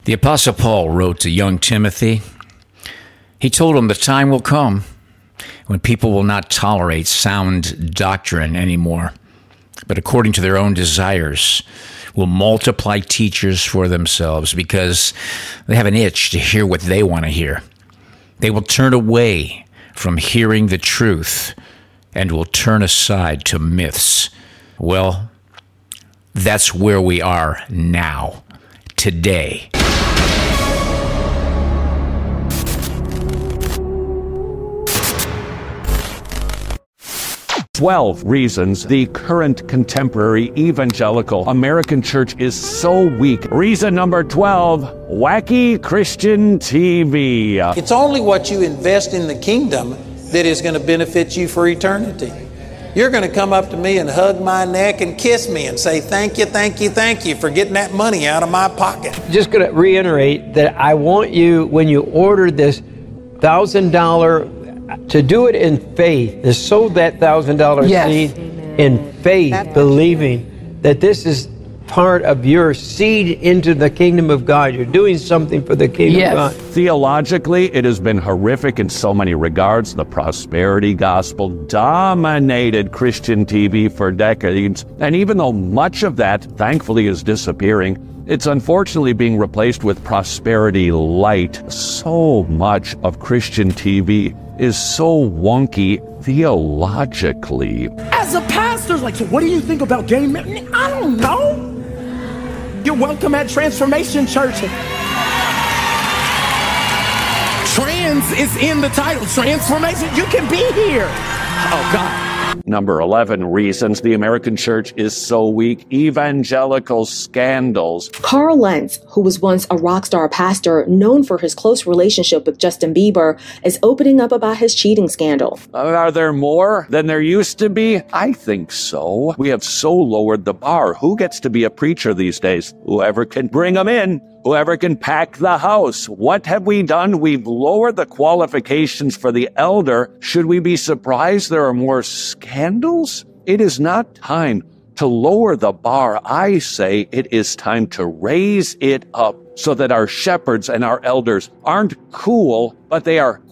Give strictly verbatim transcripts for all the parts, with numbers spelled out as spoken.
The Apostle Paul wrote to young Timothy. He told him the time will come when people will not tolerate sound doctrine anymore, but according to their own desires, will multiply teachers for themselves because they have an itch to hear what they want to hear. They will turn away from hearing the truth and will turn aside to myths. Well, that's where we are now, today. twelve reasons the current contemporary evangelical American church is so weak. Reason number twelve, wacky Christian T V. It's only what you invest in the kingdom that is going to benefit you for eternity. You're going to come up to me and hug my neck and kiss me and say, thank you, thank you, thank you for getting that money out of my pocket. Just going to reiterate that I want you, when you order this one thousand dollars, to do it in faith, to sow that one thousand dollars yes. seed in faith, That's believing that this is part of your seed into the kingdom of God. You're doing something for the kingdom yes. of God. Theologically, it has been horrific in so many regards. The prosperity gospel dominated Christian T V for decades, and even though much of that, thankfully, is disappearing, it's unfortunately being replaced with prosperity light. So much of Christian T V is so wonky theologically. As a pastor, like, so what do you think about gay men? I don't know. You're welcome at Transformation Church. Trans is in the title. Transformation. You can be here. Oh, God. Number eleven reasons the American church is so weak. Evangelical scandals. Carl Lentz, who was once a rock star pastor known for his close relationship with Justin Bieber, is opening up about his cheating scandal. Are there more than there used to be? I think so. We have so lowered the bar. Who gets to be a preacher these days? Whoever can bring them in. Whoever can pack the house. What have we done? We've lowered the qualifications for the elder. Should we be surprised there are more scandals? It is not time to lower the bar. I say it is time to raise it up so that our shepherds and our elders aren't cool, but they are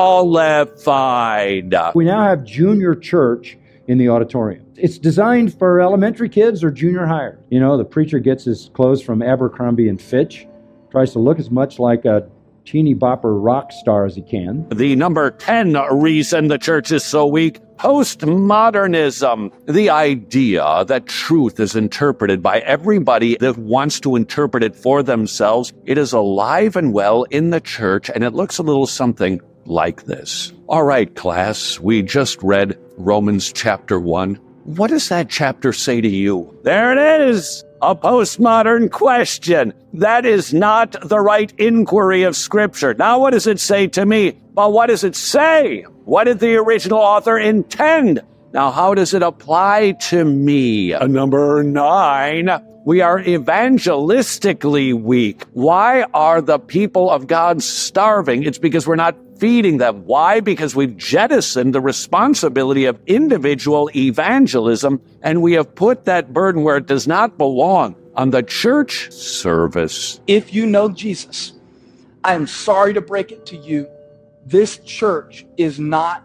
qualified. We now have junior church in the auditorium. It's designed for elementary kids or junior higher. You know, the preacher gets his clothes from Abercrombie and Fitch, tries to look as much like a teeny bopper rock star as he can. The number ten reason the church is so weak, postmodernism. The idea that truth is interpreted by everybody that wants to interpret it for themselves. It is alive and well in the church, and it looks a little something like this. All right, class, we just read Romans chapter one. What does that chapter say to you? There it is, a postmodern question. That is not the right inquiry of Scripture. Now, what does it say to me? Well, what does it say? What did the original author intend? Now, how does it apply to me? Uh, number nine, we are evangelistically weak. Why are the people of God starving? It's because we're not feeding them. Why? Because we've jettisoned the responsibility of individual evangelism, and we have put that burden where it does not belong, on the church service. If you know Jesus, I am sorry to break it to you, this church is not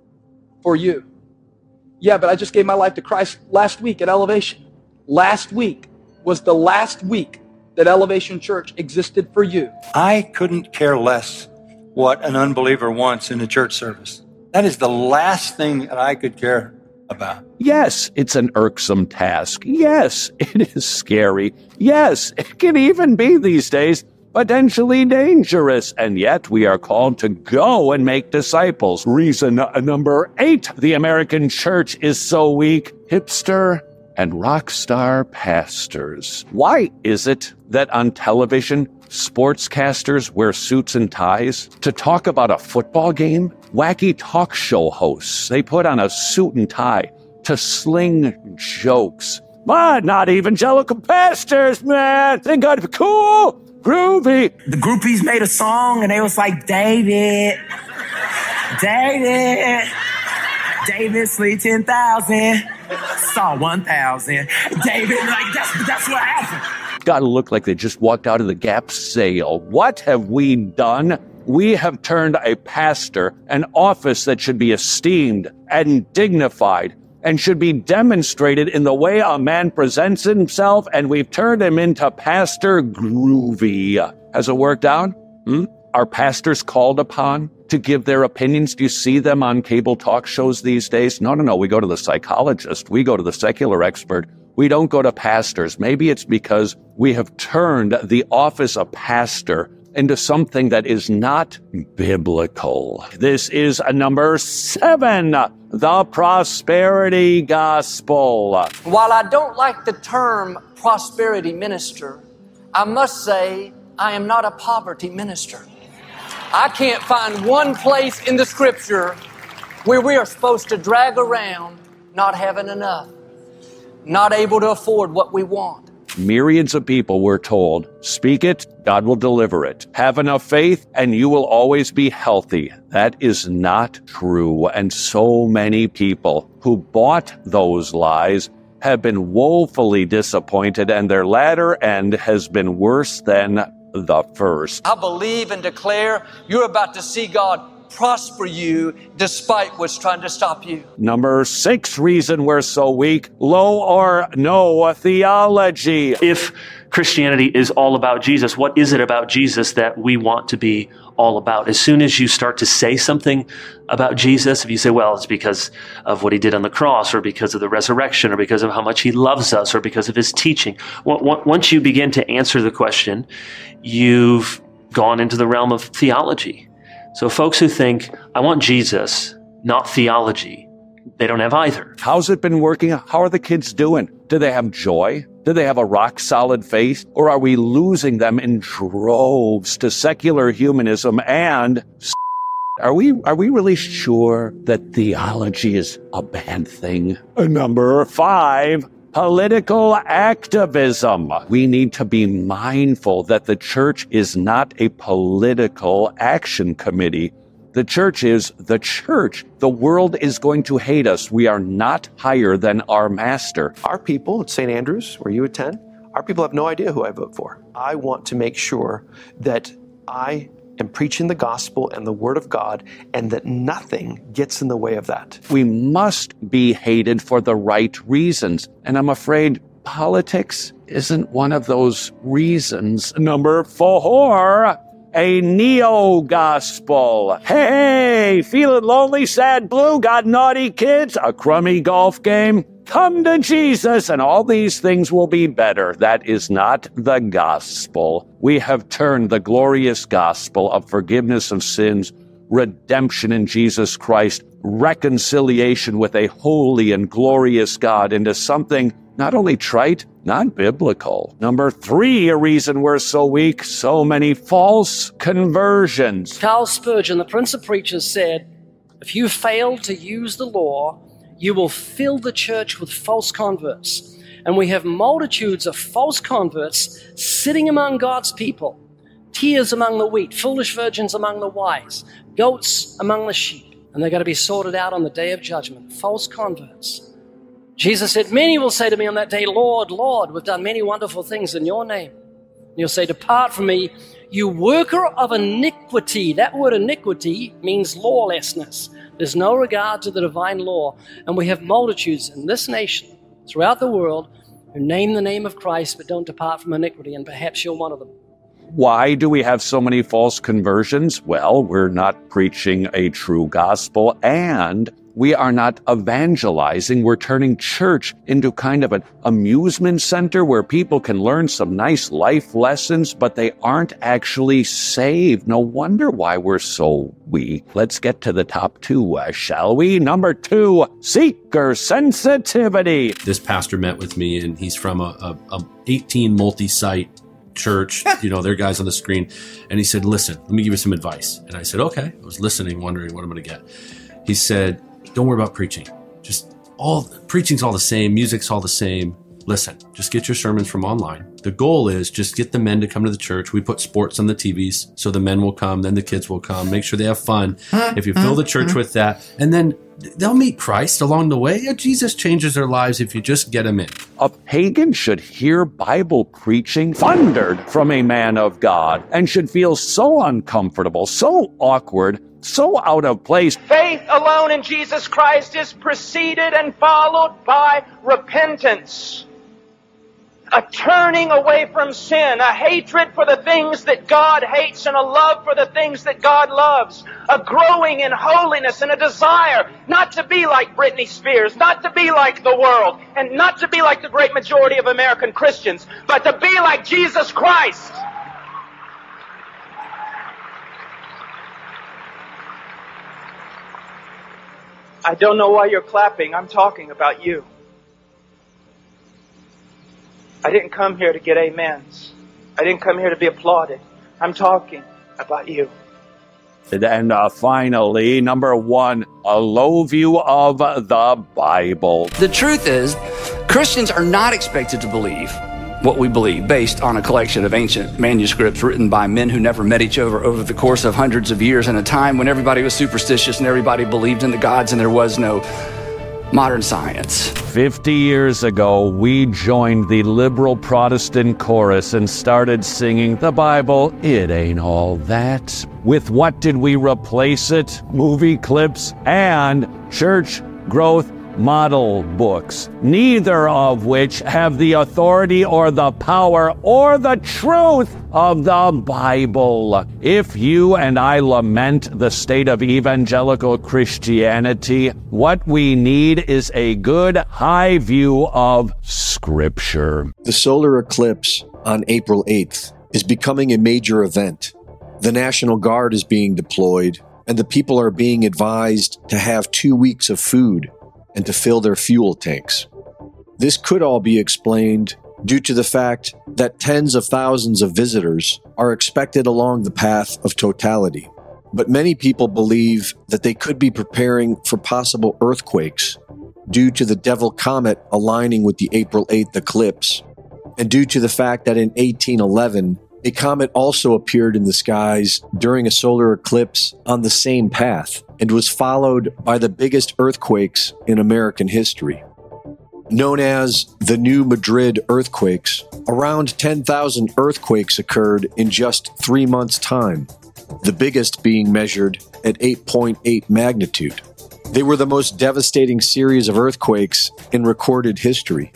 for you. Yeah, but I just gave my life to Christ last week at Elevation. Last week was the last week that Elevation Church existed for you. I couldn't care less what an unbeliever wants in a church service. That is the last thing that I could care about. Yes, it's an irksome task. Yes, it is scary. Yes, it can even be these days potentially dangerous. And yet we are called to go and make disciples. Reason number eight, the American church is so weak. Hipster and rock star pastors. Why is it that on television, sportscasters wear suits and ties to talk about a football game? Wacky talk show hosts, they put on a suit and tie to sling jokes. But not evangelical pastors, man. They got to be cool, groovy. The groupies made a song and they was like, David, David, David, sleep ten thousand, saw one thousand. David, like, that's, that's what happened. got to look like they just walked out of the Gap sale. What have we done? We have turned a pastor, an office that should be esteemed and dignified and should be demonstrated in the way a man presents himself, and we've turned him into Pastor Groovy. Has it worked out? Hmm? Are pastors called upon to give their opinions? Do you see them on cable talk shows these days? No, no, no. We go to the psychologist. We go to the secular expert. We don't go to pastors. Maybe it's because we have turned the office of pastor into something that is not biblical. This is a number seven, the prosperity gospel. While I don't like the term prosperity minister, I must say I am not a poverty minister. I can't find one place in the scripture where we are supposed to drag around not having enough, not able to afford what we want. Myriads of people were told, speak it, God will deliver it. Have enough faith, and you will always be healthy. That is not true. And so many people who bought those lies have been woefully disappointed, and their latter end has been worse than the first. I believe and declare you're about to see God prosper you despite what's trying to stop you. Number six reason we're so weak, low or no theology. If Christianity is all about Jesus, what is it about Jesus that we want to be all about? As soon as you start to say something about Jesus, if you say, well, it's because of what he did on the cross, or because of the resurrection, or because of how much he loves us, or because of his teaching, once you begin to answer the question, you've gone into the realm of theology. So folks who think, I want Jesus, not theology, they don't have either. How's it been working? How are the kids doing? Do they have joy? Do they have a rock-solid faith? Or are we losing them in droves to secular humanism and Are we are we really sure that theology is a bad thing? Number five, political activism. We need to be mindful that the church is not a political action committee. The church is the church. The world is going to hate us. We are not higher than our master. Our people at Saint Andrews, where you attend, our people have no idea who I vote for. I want to make sure that I am preaching the gospel and the word of God, and that nothing gets in the way of that. We must be hated for the right reasons. And I'm afraid politics isn't one of those reasons. Number four, a neo-gospel. Hey, feeling lonely, sad, blue, got naughty kids, a crummy golf game? Come to Jesus and all these things will be better. That is not the gospel. We have turned the glorious gospel of forgiveness of sins, redemption in Jesus Christ, reconciliation with a holy and glorious God into something not only trite, not biblical. Number three, a reason we're so weak, so many false conversions. Charles Spurgeon, the Prince of Preachers, said, if you fail to use the law, you will fill the church with false converts. And we have multitudes of false converts sitting among God's people, tares among the wheat, foolish virgins among the wise, goats among the sheep. And they're going to be sorted out on the day of judgment, false converts. Jesus said, many will say to me on that day, Lord, Lord, we've done many wonderful things in your name. And you'll say, depart from me, you worker of iniquity. That word iniquity means lawlessness. There's no regard to the divine law. And we have multitudes in this nation, throughout the world, who name the name of Christ but don't depart from iniquity, and perhaps you're one of them. Why do we have so many false conversions? Well, we're not preaching a true gospel, and we are not evangelizing. We're turning church into kind of an amusement center where people can learn some nice life lessons, but they aren't actually saved. No wonder why we're so weak. Let's get to the top two, uh, shall we? Number two, seeker sensitivity. This pastor met with me, and he's from a, a, a eighteen multi-site church. You know, there are guys on the screen. And he said, listen, let me give you some advice. And I said, okay. I was listening, wondering what I'm going to get. He said, don't worry about preaching. Just all preaching's all the same. Music's all the same. Listen, just get your sermons from online. The goal is just get the men to come to the church. We put sports on the T Vs so the men will come, then the kids will come. Make sure they have fun. If you fill the church with that, and then they'll meet Christ along the way. Yeah, Jesus changes their lives if you just get them in. A pagan should hear Bible preaching thundered from a man of God and should feel so uncomfortable, so awkward, so out of place. Faith alone in Jesus Christ is preceded and followed by repentance. A turning away from sin, a hatred for the things that God hates and a love for the things that God loves. A growing in holiness and a desire not to be like Britney Spears, not to be like the world, and not to be like the great majority of American Christians, but to be like Jesus Christ. I don't know why you're clapping. I'm talking about you. I didn't come here to get amens. I didn't come here to be applauded. I'm talking about you. And uh, finally, number one, a low view of the Bible. The truth is, Christians are not expected to believe what we believe based on a collection of ancient manuscripts written by men who never met each other over the course of hundreds of years in a time when everybody was superstitious and everybody believed in the gods and there was no modern science. Fifty years ago, we joined the liberal Protestant chorus and started singing, "The Bible, it ain't all that." With what did we replace it? Movie clips and church growth model books, neither of which have the authority or the power or the truth of the Bible. If you and I lament the state of evangelical Christianity, what we need is a good high view of Scripture. The solar eclipse on April eighth is becoming a major event. The National Guard is being deployed, and the people are being advised to have two weeks of food and to fill their fuel tanks. This could all be explained due to the fact that tens of thousands of visitors are expected along the path of totality. But many people believe that they could be preparing for possible earthquakes due to the Devil Comet aligning with the April eighth eclipse, and due to the fact that in eighteen eleven, a comet also appeared in the skies during a solar eclipse on the same path and was followed by the biggest earthquakes in American history. Known as the New Madrid earthquakes, around ten thousand earthquakes occurred in just three months' time, the biggest being measured at eight point eight magnitude. They were the most devastating series of earthquakes in recorded history.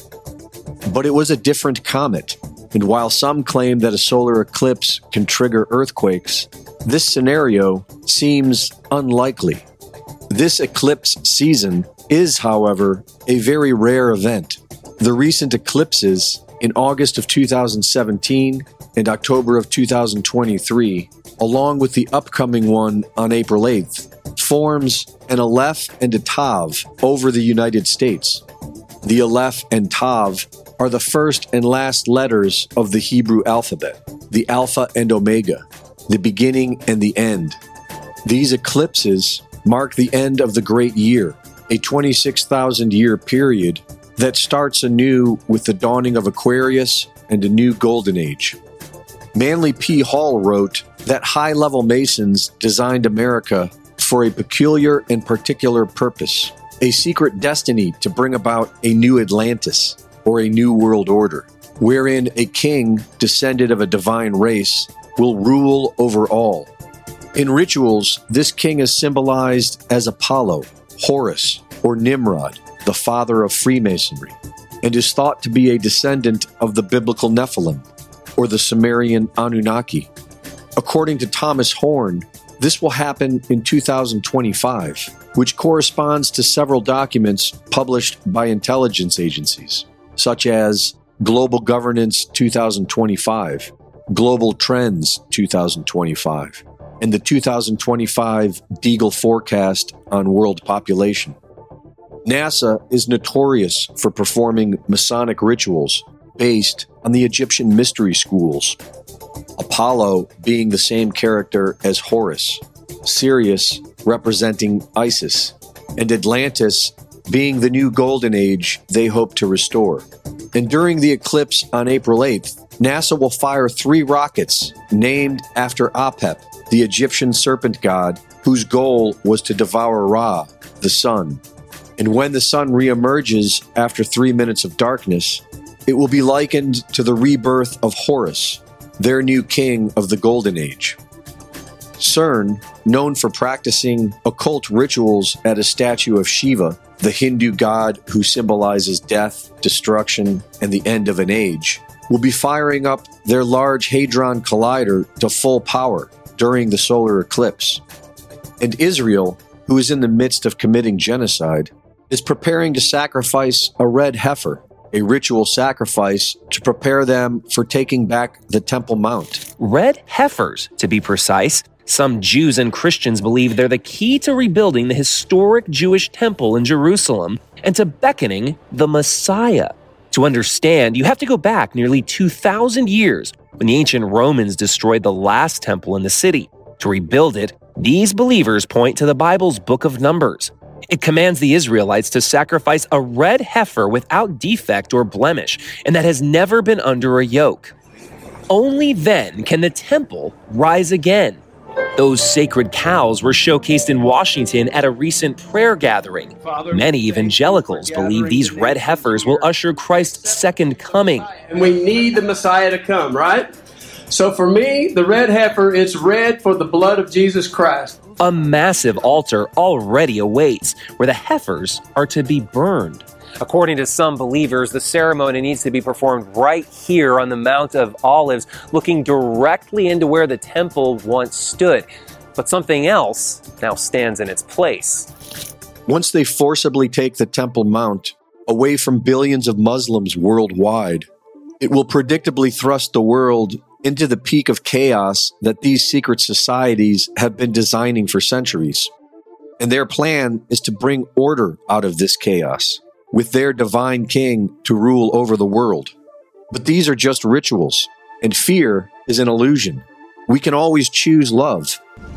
But it was a different comet, and while some claim that a solar eclipse can trigger earthquakes, this scenario seems unlikely. This eclipse season is, however, a very rare event. The recent eclipses in August of two thousand seventeen and October of two thousand twenty-three, along with the upcoming one on April eighth, forms an Aleph and a Tav over the United States. The Aleph and Tav are the first and last letters of the Hebrew alphabet, the Alpha and Omega, the beginning and the end. These eclipses mark the end of the Great Year, a twenty-six thousand year period that starts anew with the dawning of Aquarius and a new golden age. Manly P. Hall wrote that high-level Masons designed America for a peculiar and particular purpose, a secret destiny to bring about a new Atlantis, or a new world order, wherein a king descended of a divine race will rule over all. In rituals, this king is symbolized as Apollo, Horus, or Nimrod, the father of Freemasonry, and is thought to be a descendant of the biblical Nephilim, or the Sumerian Anunnaki. According to Thomas Horn, this will happen in two thousand twenty-five, which corresponds to several documents published by intelligence agencies, such as Global Governance two thousand twenty-five, Global Trends two thousand twenty-five, and the two thousand twenty-five Deagle Forecast on World Population. NASA is notorious for performing Masonic rituals based on the Egyptian mystery schools, Apollo being the same character as Horus, Sirius representing Isis, and Atlantis being the new golden age they hope to restore. And during the eclipse on April eighth, NASA will fire three rockets named after Apep, the Egyptian serpent god, whose goal was to devour Ra, the sun. And when the sun reemerges after three minutes of darkness, It will be likened to the rebirth of Horus, their new king of the Golden Age. CERN, known for practicing occult rituals at a statue of Shiva, the Hindu god who symbolizes death, destruction, and the end of an age, will be firing up their Large Hadron Collider to full power during the solar eclipse. And Israel, who is in the midst of committing genocide, is preparing to sacrifice a red heifer, a ritual sacrifice to prepare them for taking back the Temple Mount. Red heifers, to be precise. Some Jews and Christians believe they're the key to rebuilding the historic Jewish temple in Jerusalem and to beckoning the Messiah. To understand, you have to go back nearly two thousand years when the ancient Romans destroyed the last temple in the city. To rebuild it, these believers point to the Bible's book of Numbers. It commands the Israelites to sacrifice a red heifer without defect or blemish, and that has never been under a yoke. Only then can the temple rise again. Those sacred cows were showcased in Washington at a recent prayer gathering. Many evangelicals believe these red heifers will usher Christ's second coming. And we need the Messiah to come, right? So for me, the red heifer is red for the blood of Jesus Christ. A massive altar already awaits, where the heifers are to be burned. According to some believers, the ceremony needs to be performed right here on the Mount of Olives, looking directly into where the temple once stood. But something else now stands in its place. Once they forcibly take the Temple Mount away from billions of Muslims worldwide, it will predictably thrust the world into the peak of chaos that these secret societies have been designing for centuries. And their plan is to bring order out of this chaos, with their divine king to rule over the world. But these are just rituals, and fear is an illusion. We can always choose love.